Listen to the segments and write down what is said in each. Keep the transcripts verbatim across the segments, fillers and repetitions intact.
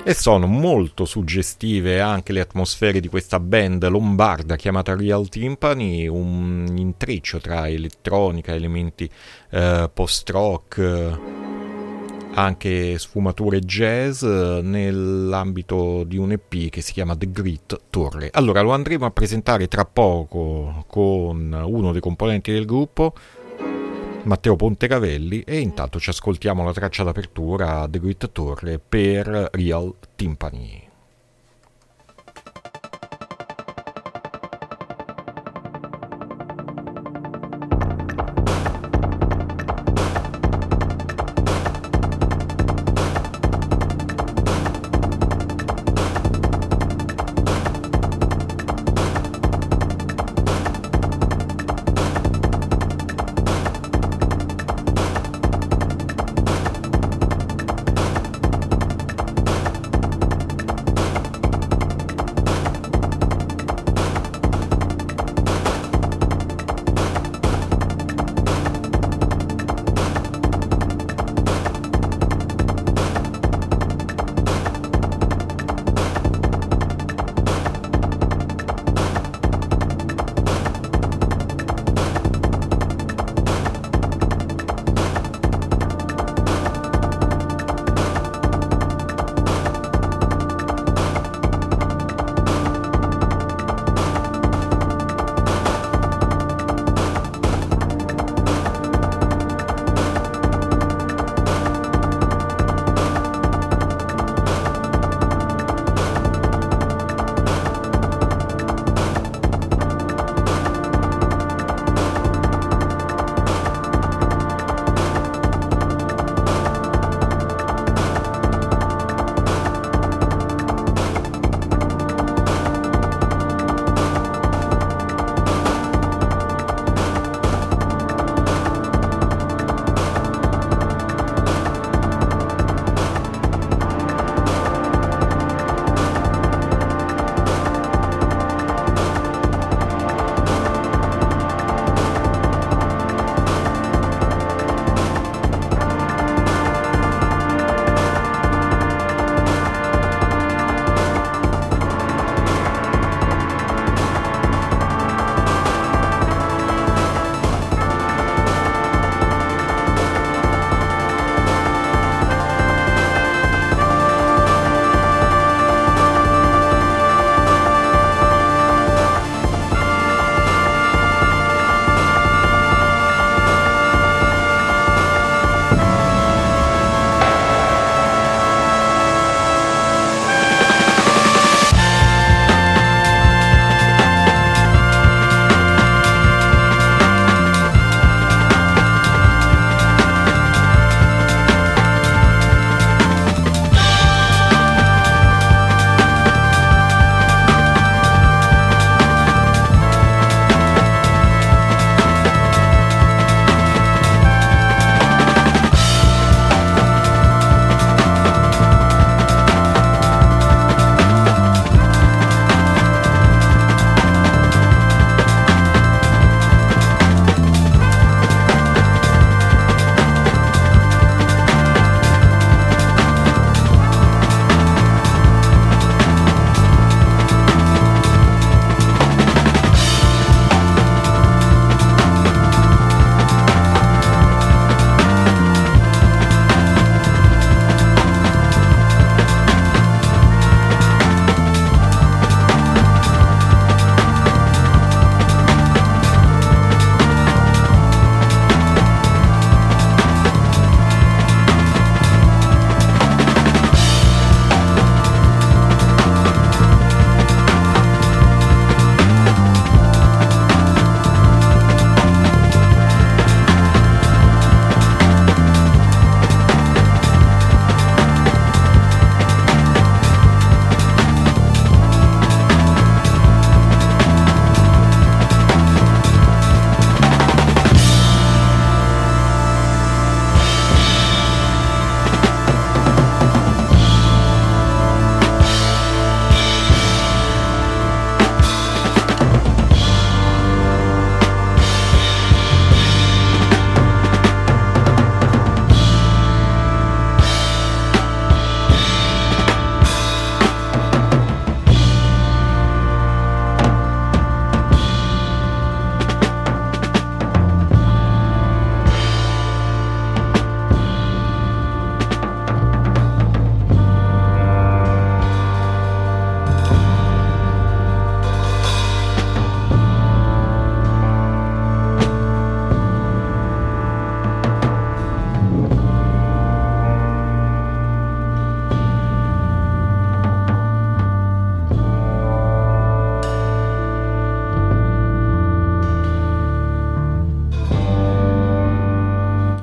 E sono molto suggestive anche le atmosfere di questa band lombarda chiamata Real Timpani, un intreccio tra elettronica, elementi eh, post-rock, eh, anche sfumature jazz eh, nell'ambito di un E P che si chiama The Great Torre. Allora lo andremo a presentare tra poco con uno dei componenti del gruppo, Matteo Pontecavelli, e intanto ci ascoltiamo la traccia d'apertura The Great Torre per Real Timpani.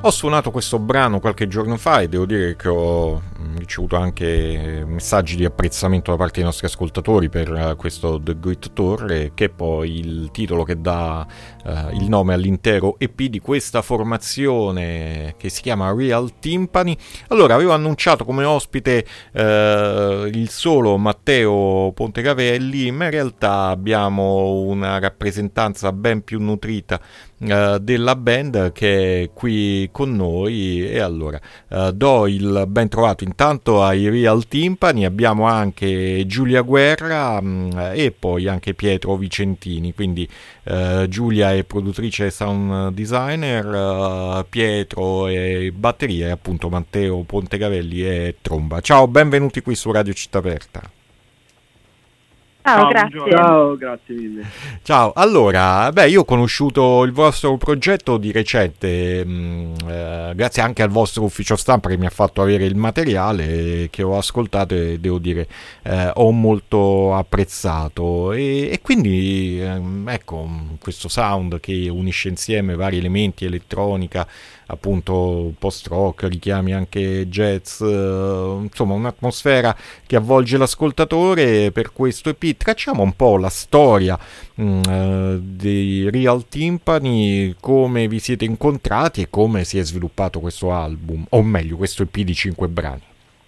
Ho suonato questo brano qualche giorno fa e devo dire che ho ricevuto anche messaggi di apprezzamento da parte dei nostri ascoltatori per questo The Great Tour, che è poi il titolo che dà uh, il nome all'intero E P di questa formazione che si chiama Real Timpani. Allora, avevo annunciato come ospite uh, il solo Matteo Pontecavelli, ma in realtà abbiamo una rappresentanza ben più nutrita Uh, della band che è qui con noi, e allora uh, do il ben trovato intanto ai Real Timpani. Abbiamo anche Giulia Guerra um, e poi anche Pietro Vicentini, quindi uh, Giulia è produttrice e sound designer, uh, Pietro è batteria e appunto Matteo Pontecavelli è tromba. Ciao, benvenuti qui su Radio Città Aperta. Ciao, grazie. Ciao, grazie mille. Ciao, allora, beh, io ho conosciuto il vostro progetto di recente, mh, eh, grazie anche al vostro ufficio stampa che mi ha fatto avere il materiale che ho ascoltato e devo dire eh, ho molto apprezzato e, e quindi ehm, ecco, questo sound che unisce insieme vari elementi, elettronica, appunto post-rock, richiami anche jazz, eh, insomma un'atmosfera che avvolge l'ascoltatore. Per questo E P tracciamo un po' la storia mh, eh, dei Real Timpani, come vi siete incontrati e come si è sviluppato questo album, o meglio questo E P di cinque brani.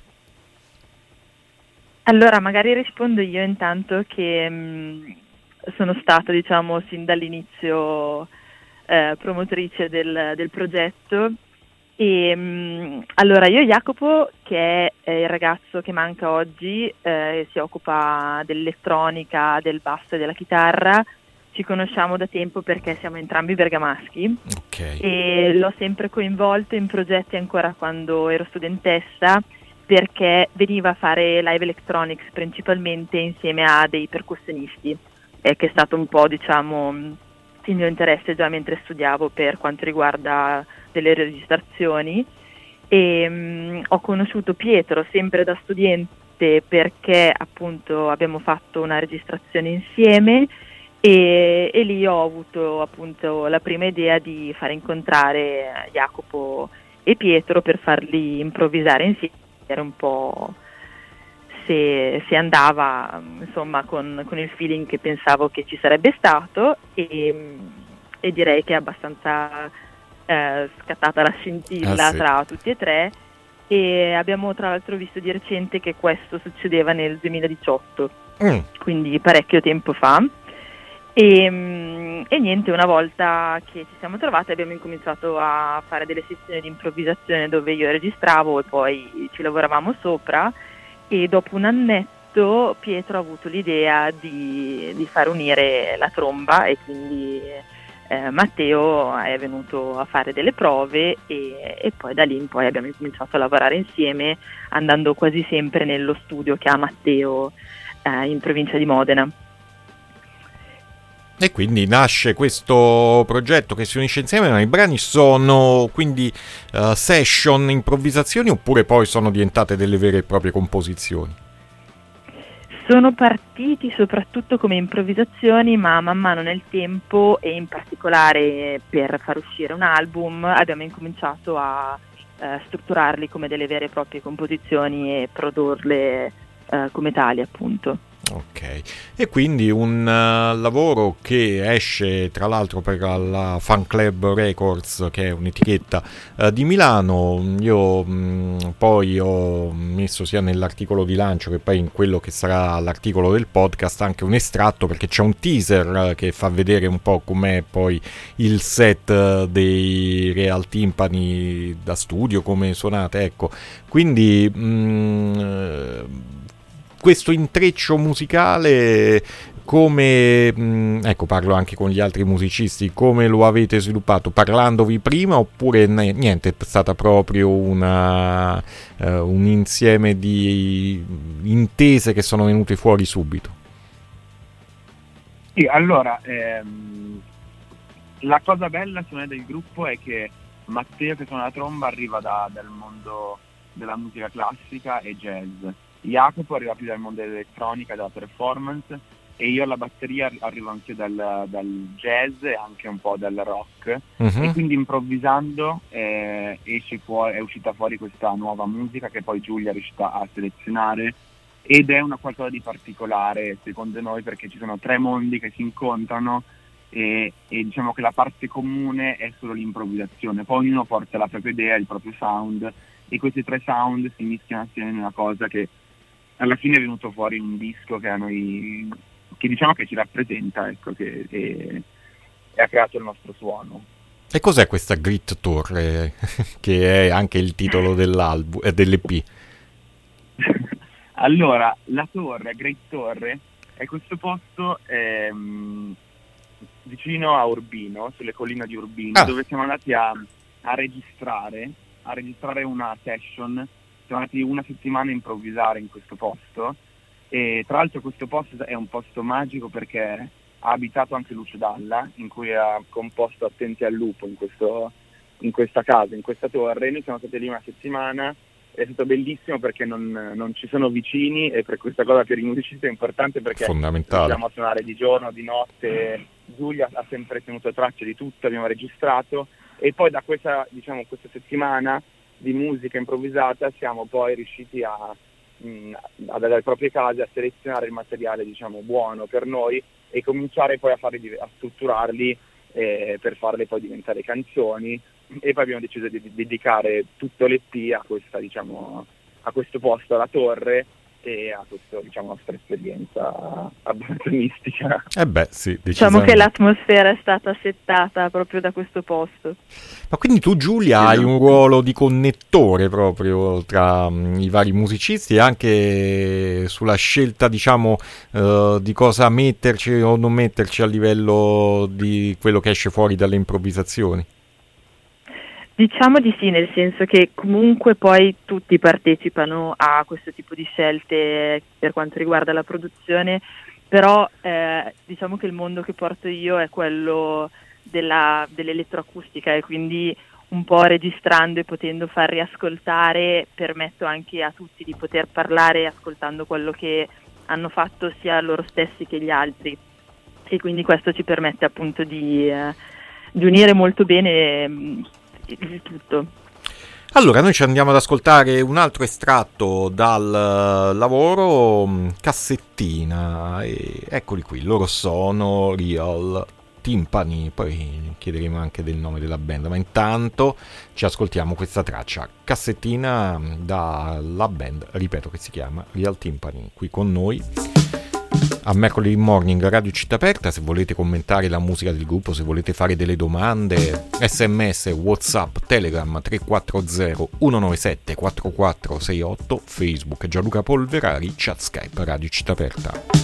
Allora magari rispondo io intanto, che mh, sono stata diciamo sin dall'inizio Eh, promotrice del, del progetto. E mh, allora io e Jacopo, che è il ragazzo che manca oggi, eh, si occupa dell'elettronica, del basso e della chitarra, ci conosciamo da tempo perché siamo entrambi bergamaschi. Okay. E l'ho sempre coinvolto in progetti ancora quando ero studentessa, perché veniva a fare live electronics principalmente insieme a dei percussionisti, eh, che è stato un po' diciamo il mio interesse già mentre studiavo per quanto riguarda delle registrazioni. E mh, ho conosciuto Pietro sempre da studente perché appunto abbiamo fatto una registrazione insieme e, e lì ho avuto appunto la prima idea di fare incontrare Jacopo e Pietro per farli improvvisare insieme. Era un po' Se, se andava insomma con, con il feeling che pensavo che ci sarebbe stato, e, e direi che è abbastanza eh, scattata la scintilla ah, sì. tra tutti e tre, e abbiamo tra l'altro visto di recente che questo succedeva nel duemiladiciotto, mm. quindi parecchio tempo fa. E, e niente, una volta che ci siamo trovati abbiamo incominciato a fare delle sessioni di improvvisazione dove io registravo e poi ci lavoravamo sopra. E dopo un annetto Pietro ha avuto l'idea di, di far unire la tromba, e quindi eh, Matteo è venuto a fare delle prove e, e poi da lì in poi abbiamo cominciato a lavorare insieme, andando quasi sempre nello studio che ha Matteo eh, in provincia di Modena. E quindi nasce questo progetto che si unisce insieme, ma i brani sono quindi uh, session, improvvisazioni, oppure poi sono diventate delle vere e proprie composizioni? Sono partiti soprattutto come improvvisazioni, ma man mano nel tempo, e in particolare per far uscire un album, abbiamo incominciato a uh, strutturarli come delle vere e proprie composizioni e produrle uh, come tali, appunto. Ok, e quindi un uh, lavoro che esce tra l'altro per la Fan Club Records, che è un'etichetta uh, di Milano. Io mh, poi ho messo sia nell'articolo di lancio che poi in quello che sarà l'articolo del podcast anche un estratto, perché c'è un teaser uh, che fa vedere un po' com'è poi il set uh, dei Real Timpani da studio, come suonate, ecco. Quindi mh, questo intreccio musicale, come mh, ecco, parlo anche con gli altri musicisti, come lo avete sviluppato? Parlandovi prima, oppure ne, niente, è stata proprio una, uh, un insieme di intese che sono venute fuori subito? Sì, allora ehm, la cosa bella secondo me del gruppo è che Matteo, che suona la tromba, arriva da, dal mondo della musica classica e jazz. Jacopo arriva più dal mondo dell'elettronica e della performance, e io alla batteria arrivo anche dal, dal jazz e anche un po' dal rock, Mhm. e quindi improvvisando eh, esce fuori, è uscita fuori questa nuova musica che poi Giulia è riuscita a selezionare, ed è una qualcosa di particolare secondo noi, perché ci sono tre mondi che si incontrano e, e diciamo che la parte comune è solo l'improvvisazione, poi ognuno porta la propria idea, il proprio sound, e questi tre sound si mischiano assieme in una cosa che alla fine è venuto fuori un disco che a noi, che diciamo che ci rappresenta, ecco, che, che- e ha creato il nostro suono. E cos'è questa Grit Torre, che è anche il titolo dell'album, eh, dell'E P? Allora, la torre, Great Torre, è questo posto ehm, vicino a Urbino, sulle colline di Urbino, Ah. dove siamo andati a, a registrare, a registrare una session. Siamo andati una settimana a improvvisare in questo posto, e tra l'altro questo posto è un posto magico perché ha abitato anche Lucio Dalla, in cui ha composto Attenti al lupo in, questo, in questa casa, in questa torre. Noi siamo stati lì una settimana, è stato bellissimo perché non, non ci sono vicini, e per questa cosa per i musicisti è importante perché Fondamentale. riusciamo a suonare di giorno, di notte. Giulia ha sempre tenuto tracce di tutto, abbiamo registrato, e poi da questa, diciamo, questa settimana di musica improvvisata siamo poi riusciti a, mh, a dalle proprie case a selezionare il materiale, diciamo, buono per noi, e cominciare poi a, farli, a strutturarli eh, per farle poi diventare canzoni. E poi abbiamo deciso di, di dedicare tutto l'E P a questa, diciamo, a questo posto, alla torre, e a questa, diciamo, nostra esperienza abbastanza mistica. Eh beh, sì, Diciamo che decisamente. l'atmosfera è stata settata proprio da questo posto. Ma quindi tu, Giulia, hai un ruolo di connettore proprio tra mm, i vari musicisti, e anche sulla scelta, diciamo, eh, di cosa metterci o non metterci a livello di quello che esce fuori dalle improvvisazioni. Diciamo di sì, nel senso che comunque poi tutti partecipano a questo tipo di scelte per quanto riguarda la produzione, però eh, diciamo che il mondo che porto io è quello della, dell'elettroacustica, e quindi un po' registrando e potendo far riascoltare permetto anche a tutti di poter parlare ascoltando quello che hanno fatto sia loro stessi che gli altri, e quindi questo ci permette appunto di, eh, di unire molto bene mh, il tutto. Allora, noi ci andiamo ad ascoltare un altro estratto dal eh, lavoro mm, Cassettina, e eccoli qui, loro sono Real Timpani, poi chiederemo anche del nome della band, ma intanto ci ascoltiamo questa traccia, Cassettina, mm, dalla band, ripeto, che si chiama Real Timpani, qui con noi a Mercoledì Morning Radio Città Aperta. Se volete commentare la musica del gruppo, se volete fare delle domande, sms, whatsapp, telegram tre quattro zero uno nove sette quattro quattro sei otto, Facebook Gianluca Polverari, chat Skype Radio Città Aperta.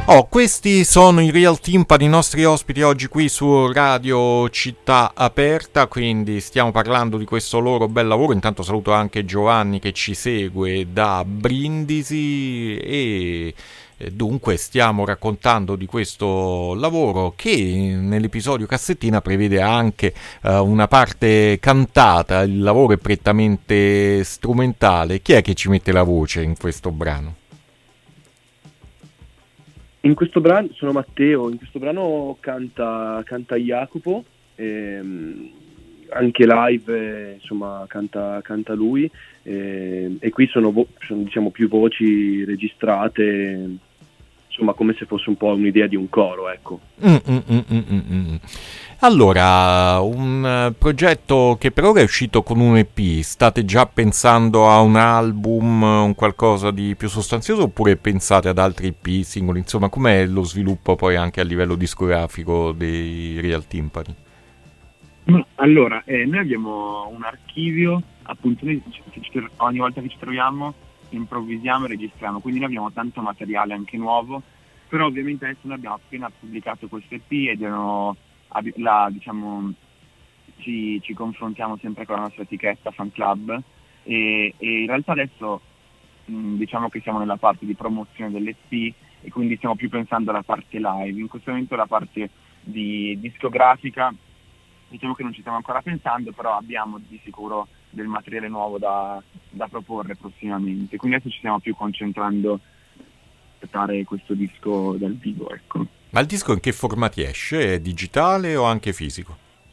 Oh, questi sono i Real Timpani, i nostri ospiti oggi qui su Radio Città Aperta, quindi stiamo parlando di questo loro bel lavoro. Intanto saluto anche Giovanni che ci segue da Brindisi e dunque stiamo raccontando di questo lavoro che nell'episodio cassettina prevede anche uh, una parte cantata. Il lavoro è prettamente strumentale. Chi è che ci mette la voce in questo brano? In questo brano sono Matteo, in questo brano canta, canta Jacopo, ehm, anche live eh, insomma canta, canta lui, eh, e qui sono, vo- sono diciamo più voci registrate, insomma come se fosse un po' un'idea di un coro, ecco. Mm, mm, mm, mm, mm. Allora, un progetto che per ora è uscito con un E P, state già pensando a un album, un qualcosa di più sostanzioso, oppure pensate ad altri E P singoli? Insomma, com'è lo sviluppo poi anche a livello discografico dei Real Timpani? Allora, eh, noi abbiamo un archivio, appunto noi ci, ci, ogni volta che ci troviamo improvvisiamo e registriamo, quindi noi abbiamo tanto materiale anche nuovo, però ovviamente adesso noi abbiamo appena pubblicato questo E P ed erano... La, diciamo, ci, ci confrontiamo sempre con la nostra etichetta Fan Club e, e in realtà adesso mh, diciamo che siamo nella parte di promozione dell'E P e quindi stiamo più pensando alla parte live. In questo momento la parte di discografica diciamo che non ci stiamo ancora pensando, però abbiamo di sicuro del materiale nuovo da, da proporre prossimamente, quindi adesso ci stiamo più concentrando per fare questo disco dal vivo, ecco. Ma il disco in che formati esce? È digitale o anche fisico?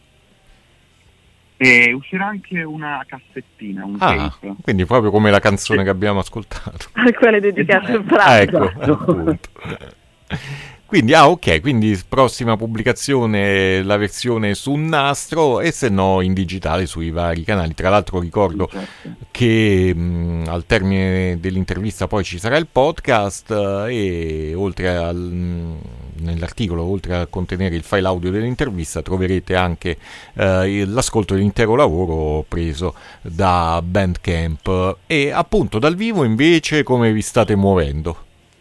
E uscirà anche una cassettina, un ah, tape. Quindi proprio come la canzone sì. che abbiamo ascoltato. A quale dedicato il brano. Ah, ecco, appunto. Quindi, ah ok, quindi prossima pubblicazione la versione su un nastro e se no in digitale sui vari canali. Tra l'altro ricordo certo. che mh, al termine dell'intervista poi ci sarà il podcast eh, e oltre al, mh, nell'articolo, oltre a contenere il file audio dell'intervista, troverete anche eh, l'ascolto dell'intero lavoro preso da Bandcamp. E appunto dal vivo invece come vi state muovendo?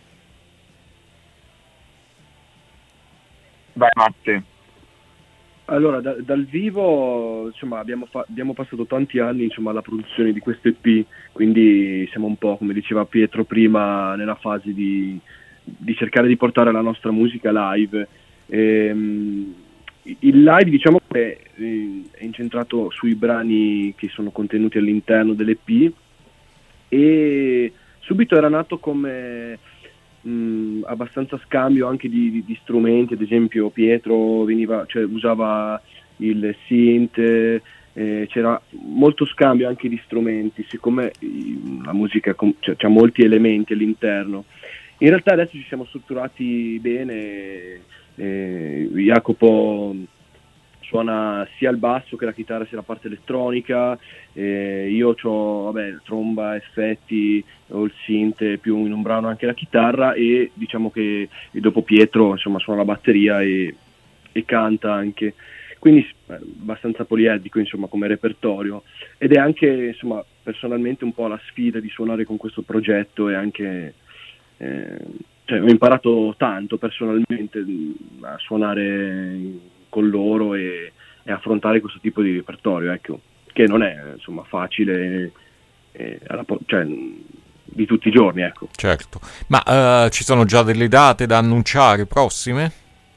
Vai Matte. Allora, da, dal vivo insomma abbiamo, fa- abbiamo passato tanti anni insomma alla produzione di questo E P, quindi siamo un po', come diceva Pietro prima, nella fase di, di cercare di portare la nostra musica live. Ehm, il live diciamo che è incentrato sui brani che sono contenuti all'interno dell'E P e subito era nato come mh, abbastanza scambio anche di, di, di strumenti. Ad esempio Pietro veniva, cioè, usava il synth, eh, c'era molto scambio anche di strumenti, siccome la musica com- cioè, c'ha molti elementi all'interno. In realtà adesso ci siamo strutturati bene, eh, Jacopo suona sia il basso che la chitarra sia la parte elettronica, eh, io ho vabbè, tromba, effetti, ho il synth, più in un brano anche la chitarra e diciamo che e dopo Pietro insomma suona la batteria e, e canta anche, quindi eh, abbastanza poliedrico insomma come repertorio, ed è anche insomma personalmente un po' la sfida di suonare con questo progetto e anche eh, cioè, ho imparato tanto personalmente a suonare con loro e, e affrontare questo tipo di repertorio, ecco, che non è insomma facile, eh, alla, cioè di tutti i giorni, ecco. Certo, ma uh, ci sono già delle date da annunciare prossime?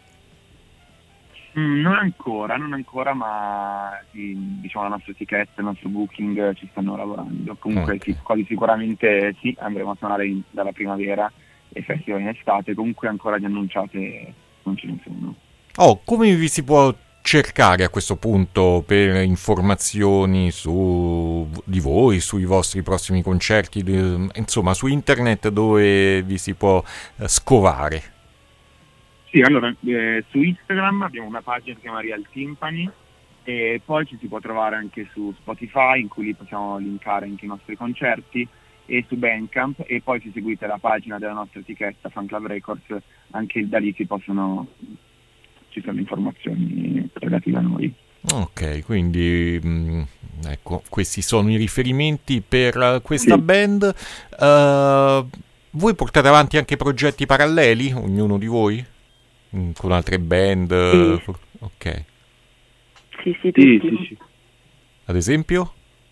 Mm, non ancora, non ancora, ma sì, diciamo la nostra etichetta, il nostro booking ci stanno lavorando. Comunque okay. sì, quasi sicuramente sì, andremo a suonare in, dalla primavera e festival in estate, comunque ancora di annunciate non ce ne sono. Oh, come vi si può cercare a questo punto per informazioni su di voi, sui vostri prossimi concerti, insomma su internet dove vi si può eh, scovare? Sì, allora eh, su Instagram abbiamo una pagina che si chiama Real Timpani e poi ci si può trovare anche su Spotify, in cui lì possiamo linkare anche i nostri concerti, e su Bandcamp, e poi se seguite la pagina della nostra etichetta Fan Club Records, anche da lì si possono ci sono informazioni relative a noi. Ok, quindi mh, ecco, questi sono i riferimenti per questa sì. band. Uh, Voi portate avanti anche progetti paralleli, ognuno di voi? Mm, Con altre band? eh, Sì, for- Ok. sì, sì, Sì, tutti. sì, sì. Ad esempio?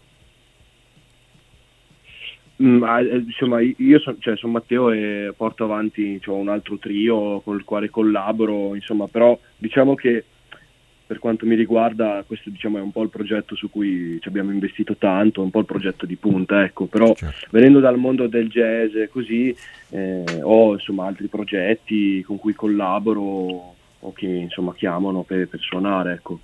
Mm, ah, eh, insomma, io sono cioè, son Matteo e porto avanti c'ho un altro trio con il quale collaboro, insomma, però diciamo che per quanto mi riguarda questo diciamo, è un po' il progetto su cui ci abbiamo investito tanto, un po' il progetto di punta, ecco, però Certo. venendo dal mondo del jazz e così eh, ho insomma altri progetti con cui collaboro o che insomma chiamano per, per suonare, ecco.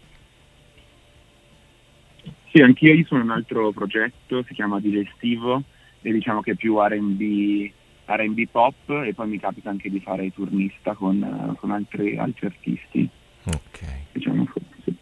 Sì, anch'io io sono in un altro progetto, si chiama Digestivo, e diciamo che è più R and B, R and B pop, e poi mi capita anche di fare il turnista con, eh, con altri, altri artisti, Ok. diciamo sì.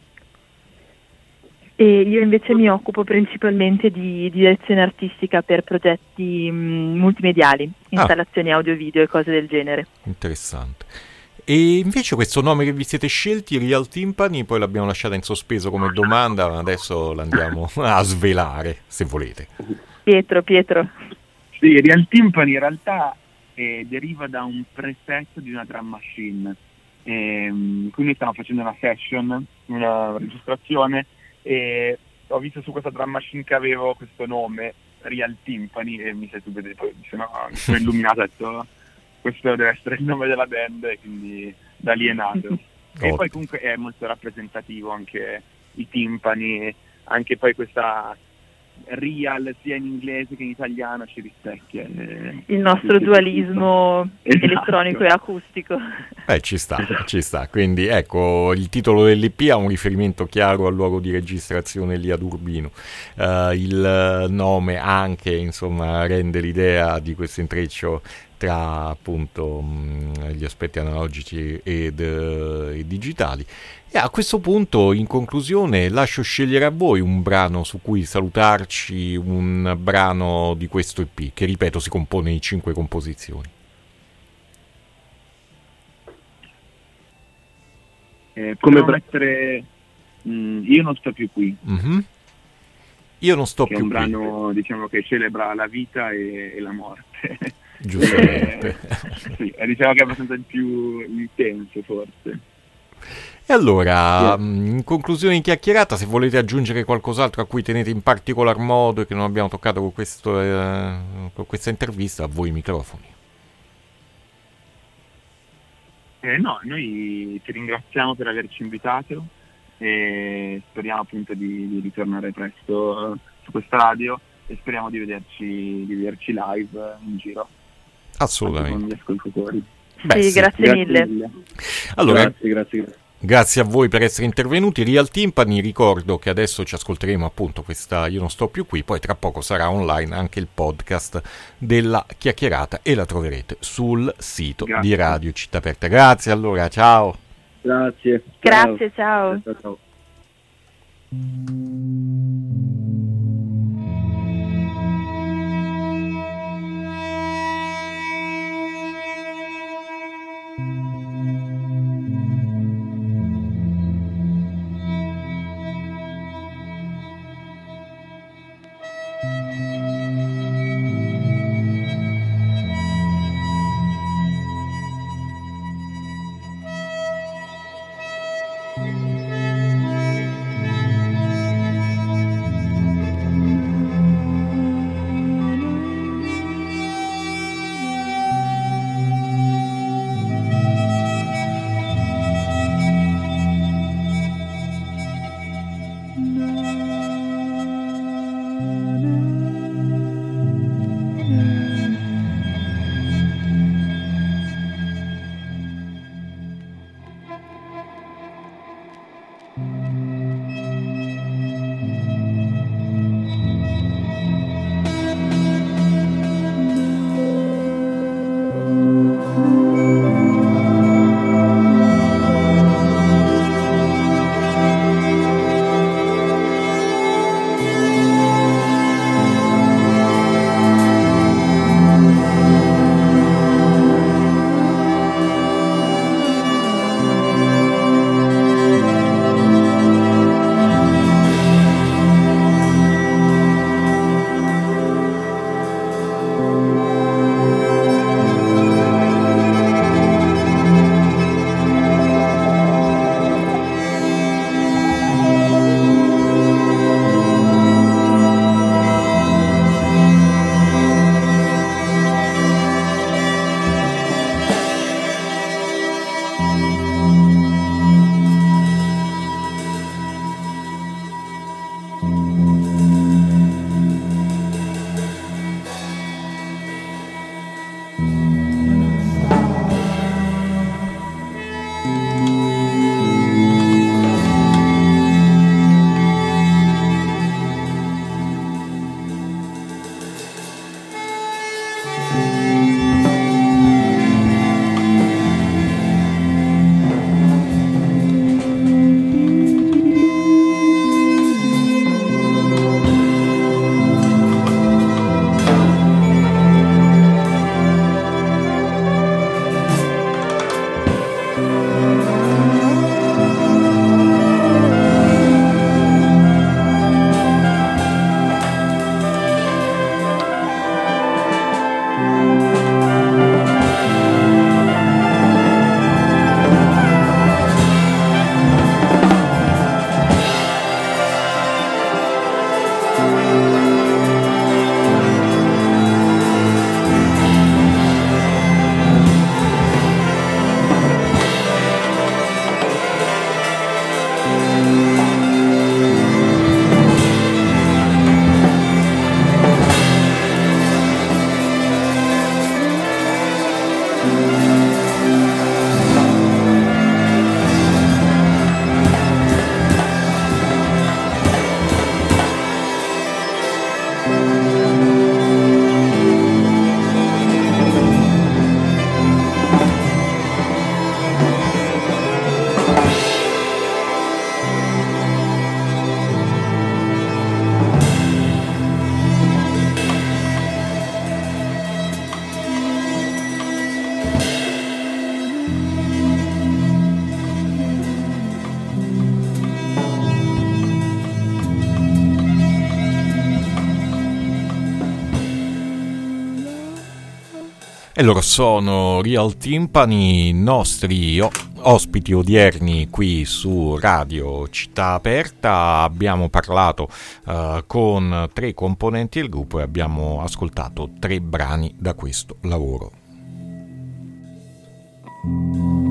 E io invece mi occupo principalmente di direzione artistica per progetti mh, multimediali, Ah, installazioni audio-video e cose del genere. interessante. E invece questo nome che vi siete scelti, Real Timpani, poi l'abbiamo lasciata in sospeso come domanda, ma adesso l'andiamo a svelare, se volete. Pietro, Pietro. Sì, Real Timpani in realtà eh, deriva da un preset di una drum machine. Ehm, quindi stiamo facendo una session, una registrazione, e ho visto su questa drum machine che avevo questo nome, Real Timpani, e mi sei subito poi mi sono, mi sono illuminato, ho detto questo deve essere il nome della band, e quindi da lì è nato. E Ottimo. poi comunque è molto rappresentativo anche i timpani, anche poi questa real sia in inglese che in italiano ci rispecchia. eh, Il nostro sì, sì, dualismo esatto. elettronico e acustico. Eh, ci sta, ci sta. Quindi ecco, il titolo dell'E P ha un riferimento chiaro al luogo di registrazione lì ad Urbino. Eh, il nome anche, insomma, rende l'idea di questo intreccio tra appunto mh, gli aspetti analogici ed, eh, e digitali. E a questo punto, in conclusione, lascio scegliere a voi un brano su cui salutarci, un brano di questo E P, che ripeto si compone di cinque composizioni. Eh, Come potremmo bra- mettere mm, Io non sto più qui, Mhm. Io non sto che è più un qui, brano diciamo che celebra la vita e, e la morte. giustamente. Eh, sì, e diciamo che è abbastanza il più intenso forse. E allora, Sì. mh, in conclusione di chiacchierata, se volete aggiungere qualcos'altro a cui tenete in particolar modo e che non abbiamo toccato con, questo, eh, con questa intervista, a voi i microfoni. Eh, no, noi ti ringraziamo per averci invitato e speriamo appunto di, di ritornare presto eh, su questa radio, e speriamo di vederci, di vederci live eh, in giro anche con Assolutamente. gli ascoltatori. Beh, Sì, sì. grazie Grazie mille. mille. Allora, Grazie, grazie, grazie. grazie a voi per essere intervenuti. Real Timpani, ricordo che adesso ci ascolteremo appunto questa Io non sto più qui, poi tra poco sarà online anche il podcast della chiacchierata e la troverete sul sito Grazie. di Radio Città Aperta. Grazie allora, ciao. Grazie. Grazie, ciao. Ciao, ciao. E loro sono Real Timpani, nostri o- ospiti odierni qui su Radio Città Aperta. Abbiamo parlato uh, con tre componenti del gruppo e abbiamo ascoltato tre brani da questo lavoro.